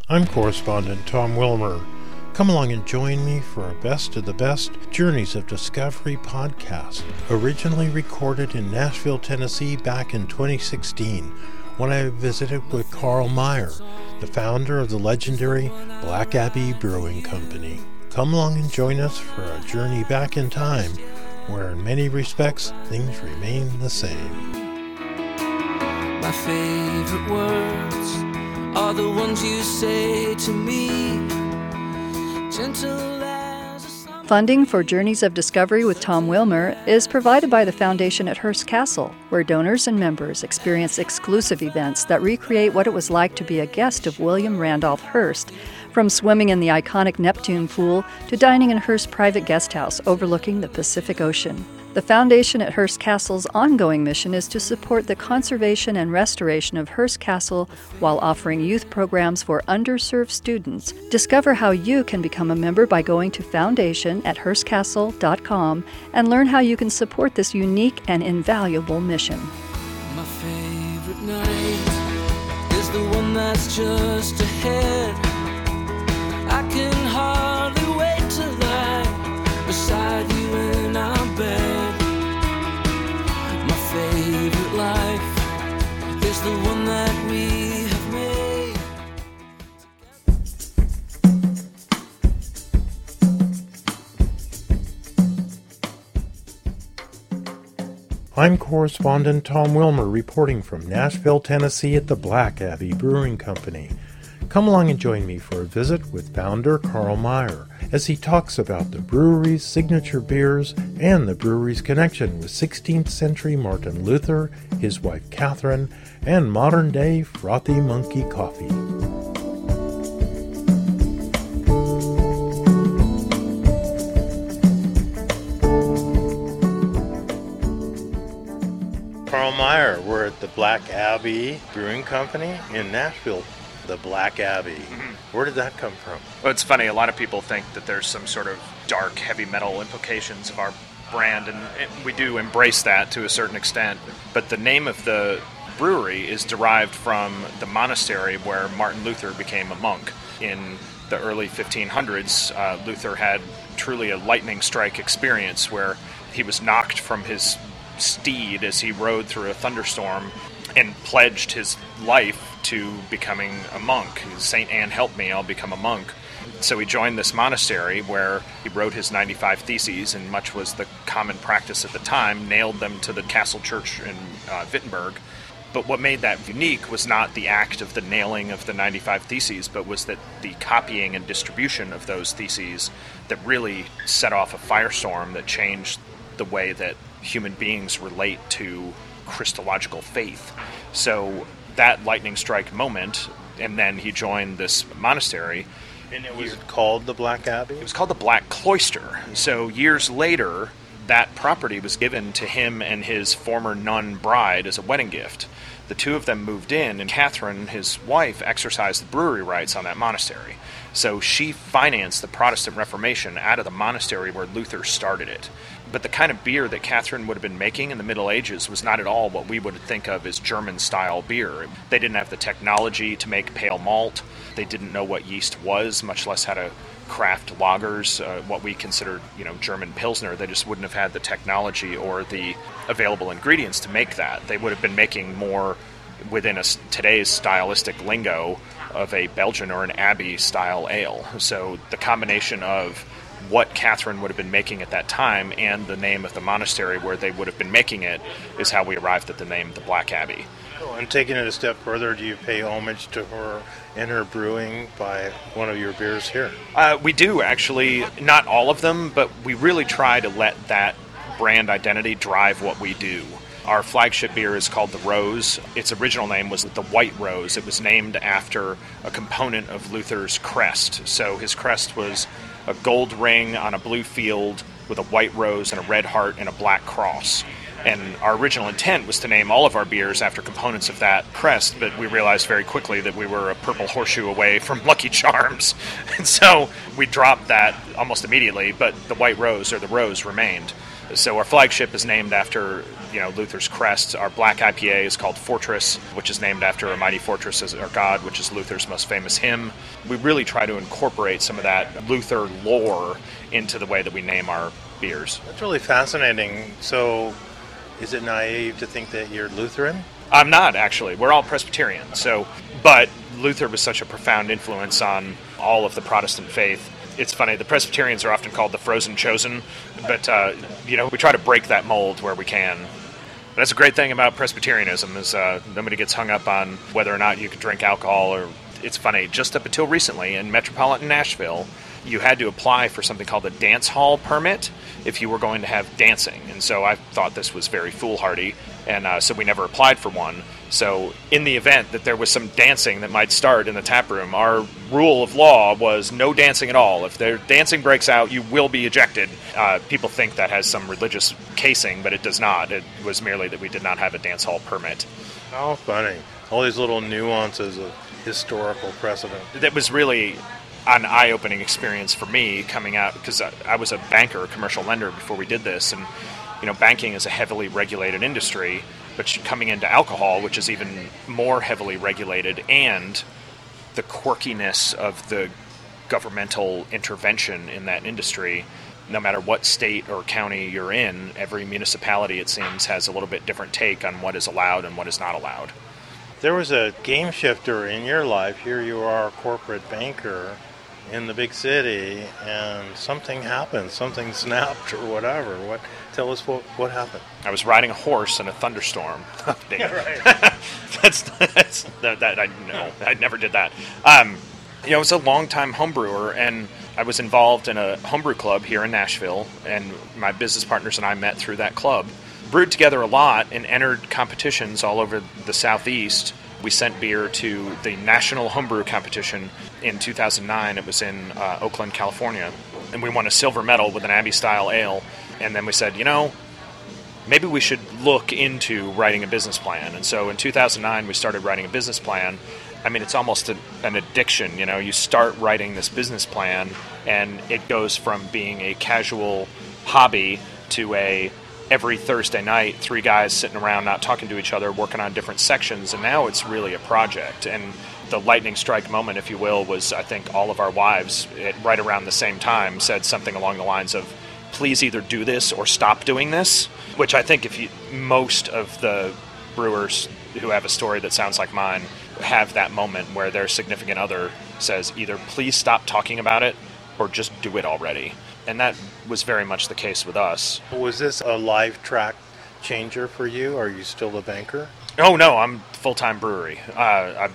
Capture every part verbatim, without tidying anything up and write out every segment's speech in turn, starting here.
I'm correspondent Tom Wilmer. Come along and join me for our Best of the Best Journeys of Discovery podcast, originally recorded in Nashville, Tennessee back in twenty sixteen when I visited with Carl Meyer, the founder of the legendary Black Abbey Brewing Company. Come along and join us for a journey back in time where in many respects things remain the same. My favorite words are the ones you say to me, gentle as a summer. Funding for Journeys of Discovery with Tom Wilmer is provided by the Foundation at Hearst Castle, where donors and members experience exclusive events that recreate what it was like to be a guest of William Randolph Hearst, from swimming in the iconic Neptune pool to dining in Hearst's private guest house overlooking the Pacific Ocean. The Foundation at Hearst Castle's ongoing mission is to support the conservation and restoration of Hearst Castle while offering youth programs for underserved students. Discover how you can become a member by going to foundation at hearst castle dot com and learn how you can support this unique and invaluable mission. My favorite night is the one that's just ahead. I can hardly wait to lie beside you in our bed. My favorite life is the one that we have made. I'm correspondent Tom Wilmer reporting from Nashville, Tennessee at the Black Abbey Brewing Company. Come along and join me for a visit with founder Carl Meyer as he talks about the brewery's signature beers and the brewery's connection with sixteenth century Martin Luther, his wife Catherine, and modern-day frothy monkey coffee. Carl Meyer, we're at the Black Abbey Brewing Company in Nashville. The Black Abbey. Mm-hmm. Where did that come from? Well, it's funny. A lot of people think that there's some sort of dark, heavy metal implications of our brand, and it, we do embrace that to a certain extent. But the name of the brewery is derived from the monastery where Martin Luther became a monk. In the early fifteen hundreds, uh, Luther had truly a lightning strike experience where he was knocked from his steed as he rode through a thunderstorm and pledged his life to becoming a monk. Saint Anne, help me, I'll become a monk. So he joined this monastery where he wrote his ninety-five Theses, and much was the common practice at the time, nailed them to the castle church in uh, Wittenberg. But what made that unique was not the act of the nailing of the ninety-five Theses, but was that the copying and distribution of those theses that really set off a firestorm that changed the way that human beings relate to Christological faith. So that lightning strike moment, and then he joined this monastery. And it was he, called the Black Abbey? It was called the Black Cloister. So years later, that property was given to him and his former nun bride as a wedding gift. The two of them moved in, and Catherine, his wife, exercised the brewery rights on that monastery. So she financed the Protestant Reformation out of the monastery where Luther started it. But the kind of beer that Catherine would have been making in the Middle Ages was not at all what we would think of as German-style beer. They didn't have the technology to make pale malt. They didn't know what yeast was, much less how to craft lagers, uh, what we consider, you know, German Pilsner. They just wouldn't have had the technology or the available ingredients to make that. They would have been making more within a, today's stylistic lingo of a Belgian or an Abbey-style ale. So the combination of what Catherine would have been making at that time and the name of the monastery where they would have been making it is how we arrived at the name the Black Abbey. Oh, and taking it a step further, do you pay homage to her and her brewing by one of your beers here? Uh, we do, actually. Not all of them, but we really try to let that brand identity drive what we do. Our flagship beer is called the Rose. Its original name was the White Rose. It was named after a component of Luther's crest. So his crest was a gold ring on a blue field with a white rose and a red heart and a black cross. And our original intent was to name all of our beers after components of that crest, but we realized very quickly that we were a purple horseshoe away from Lucky Charms. And so we dropped that almost immediately, but the White Rose, or the Rose, remained. So our flagship is named after, you know, Luther's crest. Our black I P A is called Fortress, which is named after a mighty fortress as our God, which is Luther's most famous hymn. We really try to incorporate some of that Luther lore into the way that we name our beers. That's really fascinating. So is it naive to think that you're Lutheran? I'm not, actually. We're all Presbyterian. So, but Luther was such a profound influence on all of the Protestant faith. It's funny, the Presbyterians are often called the frozen chosen, but, uh, you know, we try to break that mold where we can. But that's a great thing about Presbyterianism is uh, nobody gets hung up on whether or not you can drink alcohol. Or it's funny, just up until recently in metropolitan Nashville, you had to apply for something called a dance hall permit if you were going to have dancing. And so I thought this was very foolhardy, and uh, so we never applied for one. So in the event that there was some dancing that might start in the tap room, our rule of law was no dancing at all. If their dancing breaks out, you will be ejected. Uh, people think that has some religious casing, but it does not. It was merely that we did not have a dance hall permit. How funny. All these little nuances of historical precedent. That was really an eye-opening experience for me coming out, because I, I was a banker, a commercial lender before we did this, and you know, banking is a heavily regulated industry, but coming into alcohol, which is even more heavily regulated, and the quirkiness of the governmental intervention in that industry, no matter what state or county you're in, every municipality, it seems, has a little bit different take on what is allowed and what is not allowed. There was a game shifter in your life. Here you are, a corporate banker in the big city, and something happened. Something snapped or whatever. What? Tell us what, what happened. I was riding a horse in a thunderstorm. Yeah, right. that's, that's that, that I no, I never did that. Um, you know, I was a longtime homebrewer, and I was involved in a homebrew club here in Nashville, and my business partners and I met through that club. Brewed together a lot and entered competitions all over the Southeast. We sent beer to the National Homebrew Competition in two thousand nine. It was in uh, Oakland, California. And we won a silver medal with an Abbey-style ale. And then we said, you know, maybe we should look into writing a business plan. And so in two thousand nine, we started writing a business plan. I mean, it's almost a, an addiction. You know, you start writing this business plan, and it goes from being a casual hobby to a every Thursday night, three guys sitting around not talking to each other, working on different sections, and now it's really a project. And the lightning strike moment, if you will, was, I think, all of our wives, at, right around the same time, said something along the lines of, please either do this or stop doing this, which I think if you, most of the brewers who have a story that sounds like mine have that moment where their significant other says, either please stop talking about it or just do it already. And that was very much the case with us. Was this a live track changer for you? Are you still a banker? Oh, no, I'm full-time brewery. Uh, I've,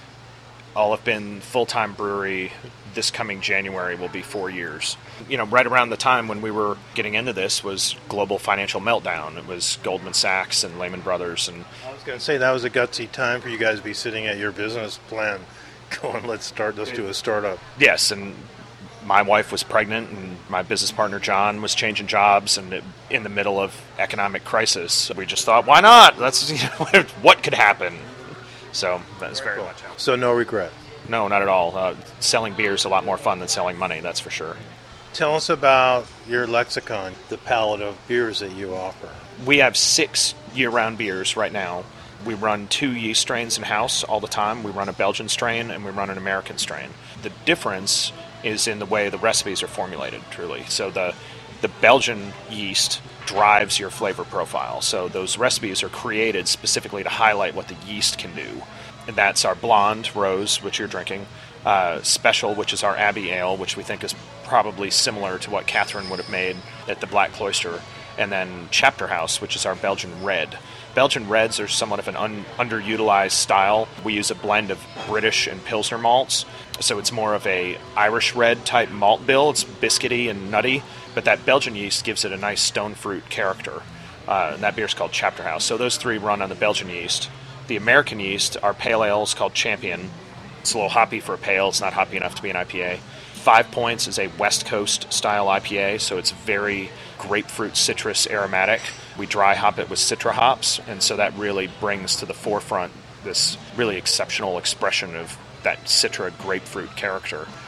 I'll have been full-time brewery this coming January will be four years. You know, right around the time when we were getting into this was global financial meltdown. It was Goldman Sachs and Lehman Brothers. And I was going to say that was a gutsy time for you guys to be sitting at your business plan going, let's start, let's do a startup. Yes, and my wife was pregnant, and my business partner, John, was changing jobs, and it, in the middle of economic crisis, we just thought, why not? That's, you know, what could happen? So that was very, very cool. much out. So no regret? No, not at all. Uh, selling beer is a lot more fun than selling money, that's for sure. Tell us about your lexicon, the palette of beers that you offer. We have six year-round beers right now. We run two yeast strains in-house all the time. We run a Belgian strain, and we run an American strain. The difference is in the way the recipes are formulated, truly. So the the Belgian yeast drives your flavor profile. So those recipes are created specifically to highlight what the yeast can do. And that's our blonde rose, which you're drinking, uh, special, which is our Abbey ale, which we think is probably similar to what Catherine would have made at the Black Cloister, and then Chapter House, which is our Belgian red. Belgian reds are somewhat of an un- underutilized style. We use a blend of British and Pilsner malts, so it's more of a Irish red type malt bill. It's biscuity and nutty, but that Belgian yeast gives it a nice stone fruit character. Uh, and that beer's called Chapter House. So those three run on the Belgian yeast. The American yeast, our pale ale, is called Champion. It's a little hoppy for a pale. It's not hoppy enough to be an I P A. Five Points is a West Coast style I P A, so it's very grapefruit citrus aromatic. We dry hop it with Citra hops, and so that really brings to the forefront this really exceptional expression of that Citra grapefruit character.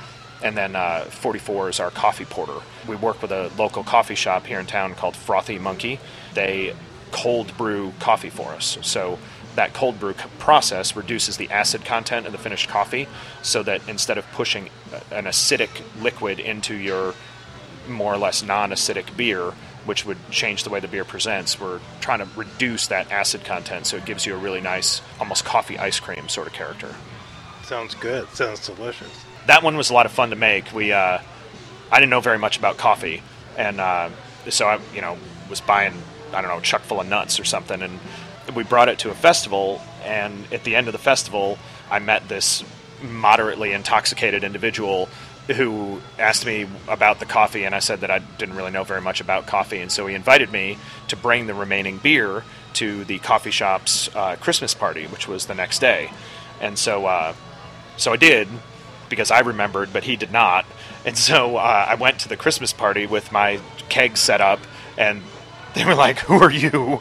And then uh, forty-four is our coffee porter. We work with a local coffee shop here in town called Frothy Monkey. They cold brew coffee for us. So that cold brew process reduces the acid content of the finished coffee so that instead of pushing an acidic liquid into your more or less non-acidic beer, which would change the way the beer presents, we're trying to reduce that acid content so it gives you a really nice, almost coffee ice cream sort of character. Sounds good. Sounds delicious. That one was a lot of fun to make. We, uh, I didn't know very much about coffee, and uh, so I, you know, was buying, I don't know, a chuck full of nuts or something, and we brought it to a festival, and at the end of the festival, I met this moderately intoxicated individual who asked me about the coffee, and I said that I didn't really know very much about coffee, and so he invited me to bring the remaining beer to the coffee shop's uh, Christmas party, which was the next day. And so, uh, so I did, because I remembered, but he did not. And so uh, I went to the Christmas party with my keg set up, and they were like, "Who are you?"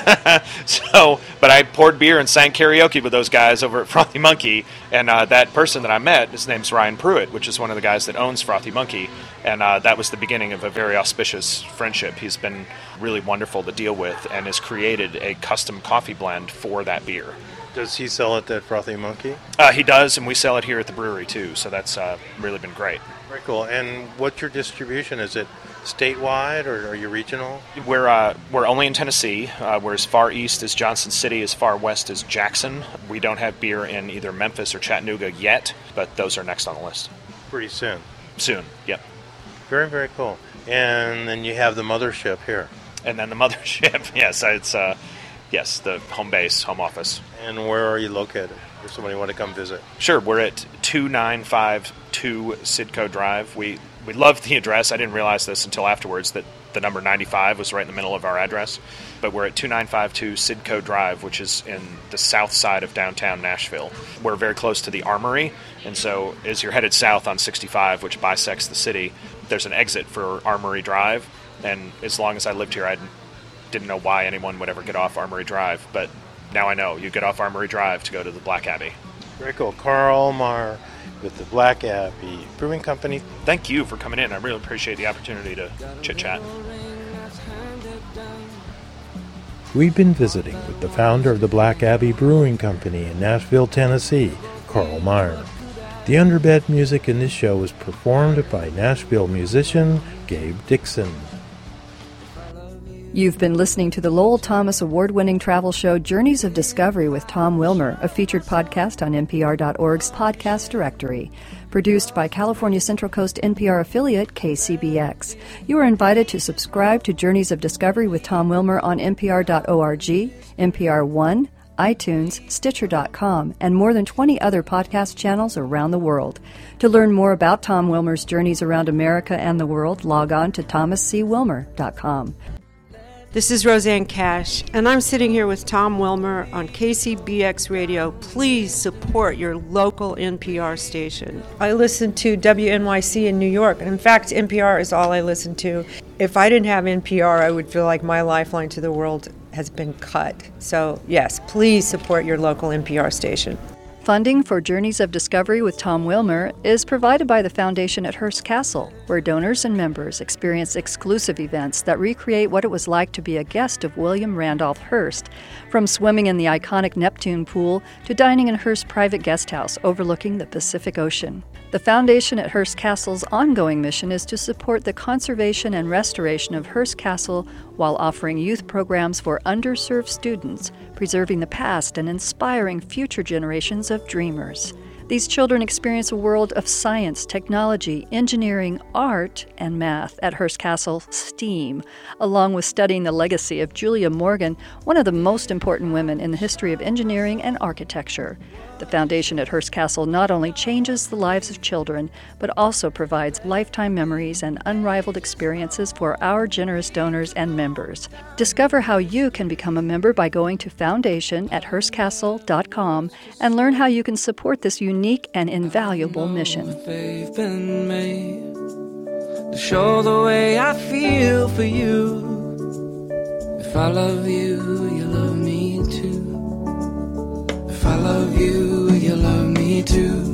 So, but I poured beer and sang karaoke with those guys over at Frothy Monkey, and uh, that person that I met, his name's Ryan Pruitt, which is one of the guys that owns Frothy Monkey, and uh, that was the beginning of a very auspicious friendship. He's been really wonderful to deal with and has created a custom coffee blend for that beer. Does he sell it at Frothy Monkey? Uh, he does, and we sell it here at the brewery too, so that's uh, really been great. Very cool. And what's your distribution? Is it statewide, or are you regional? We're uh, we're only in Tennessee. Uh, we're as far east as Johnson City, as far west as Jackson. We don't have beer in either Memphis or Chattanooga yet, but those are next on the list. Pretty soon. Soon, yep. Very, very cool. And then you have the mothership here. And then the mothership, yes, it's uh, yes, the home base, home office. And where are you located? If somebody want to come visit. Sure, we're at two nine five two Sidco Drive. We we love the address. I didn't realize this until afterwards that the number ninety-five was right in the middle of our address. But we're at two nine five two Sidco Drive, which is in the south side of downtown Nashville. We're very close to the Armory, and so as you're headed south on sixty-five, which bisects the city, there's an exit for Armory Drive. And as long as I lived here, I didn't know why anyone would ever get off Armory Drive, but now I know. You get off Armory Drive to go to the Black Abbey. Very cool. Carl Meyer with the Black Abbey Brewing Company. Thank you for coming in. I really appreciate the opportunity to chit-chat. We've been visiting with the founder of the Black Abbey Brewing Company in Nashville, Tennessee, Carl Meyer. The underbed music in this show was performed by Nashville musician Gabe Dixon. You've been listening to the Lowell Thomas award-winning travel show Journeys of Discovery with Tom Wilmer, a featured podcast on N P R dot org's podcast directory. Produced by California Central Coast N P R affiliate K C B X. You are invited to subscribe to Journeys of Discovery with Tom Wilmer on N P R dot org, N P R One, iTunes, Stitcher dot com, and more than twenty other podcast channels around the world. To learn more about Tom Wilmer's journeys around America and the world, log on to thomas c wilmer dot com. This is Roseanne Cash, and I'm sitting here with Tom Wilmer on K C B X Radio. Please support your local N P R station. I listen to W N Y C in New York, and in fact, N P R is all I listen to. If I didn't have N P R, I would feel like my lifeline to the world has been cut. So, yes, please support your local N P R station. Funding for Journeys of Discovery with Tom Wilmer is provided by the Foundation at Hearst Castle, where donors and members experience exclusive events that recreate what it was like to be a guest of William Randolph Hearst, from swimming in the iconic Neptune pool to dining in Hearst's private guest house overlooking the Pacific Ocean. The Foundation at Hearst Castle's ongoing mission is to support the conservation and restoration of Hearst Castle while offering youth programs for underserved students, preserving the past and inspiring future generations of dreamers. These children experience a world of science, technology, engineering, art, and math at Hearst Castle STEAM, along with studying the legacy of Julia Morgan, one of the most important women in the history of engineering and architecture. The Foundation at Hearst Castle not only changes the lives of children, but also provides lifetime memories and unrivaled experiences for our generous donors and members. Discover how you can become a member by going to foundation at hearst castle dot com and learn how you can support this unique and invaluable mission. They've been made to show the way I feel for you. If I love you, you love me too. If I love you, you love me too.